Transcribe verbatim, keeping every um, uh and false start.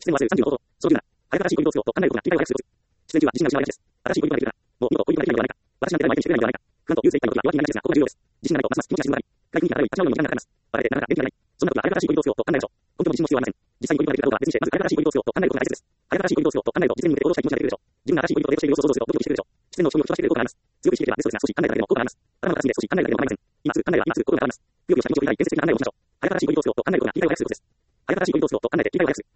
視線を合わせるさんじゅうの方法。小じゅうなな。早く新しい恋人を作ろうと考えることが理解を早くする。視線中は自信が失われがちです。新しい恋人ができるから、もう二度と恋人ができないのではないか。私なんて誰も相手にしてくれないのではないか。不安と優勢一体のことが弱気になりがちですが、ここが重要です。自信がないとますます気持ちが沈まり、外見に現れる立ち直るのに時間がかかります。バレてなかなか元気がない。そんなことは早く新しい恋人を作ろうと考えましょう。根拠も自信も必要はありません。実際に恋人ができるかどうかは別にして、まず早く新しい恋人を作ろうと考えることが大切です。早く新しい恋人を作ろうと考えると、実践に向けて行動したい気持ちが出てくるでしょう。自分が新しい恋人とデートしている様子を想像するとドキドキしてくるでしょう。視線の衝撃を飛ばしてくれる効果があります。強く意識できればベストですが、少し考えるだけでも効果があります。頭の片隅で少し考えるだけでも構いません。今すぐ考えれば今すぐ心が変わります。ぷよぷよした気持ちを抱いて伝説的な考えをしましょう。早く新しい恋人を作ろうと考えることが理解を早くすることです。早く新しい恋人を作ろうと考えて理解を早くする。